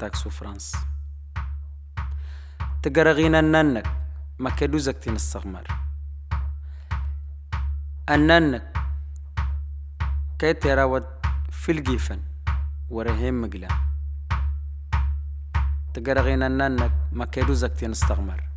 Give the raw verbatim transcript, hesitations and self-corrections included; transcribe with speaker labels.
Speaker 1: تاكسو فرانس تقرغين أننك ما كدو زكتين الصغمر أننك كيت يراود في الجيفن ورهيم مقلا تقرغين أننك ما كدو زكتين الصغمر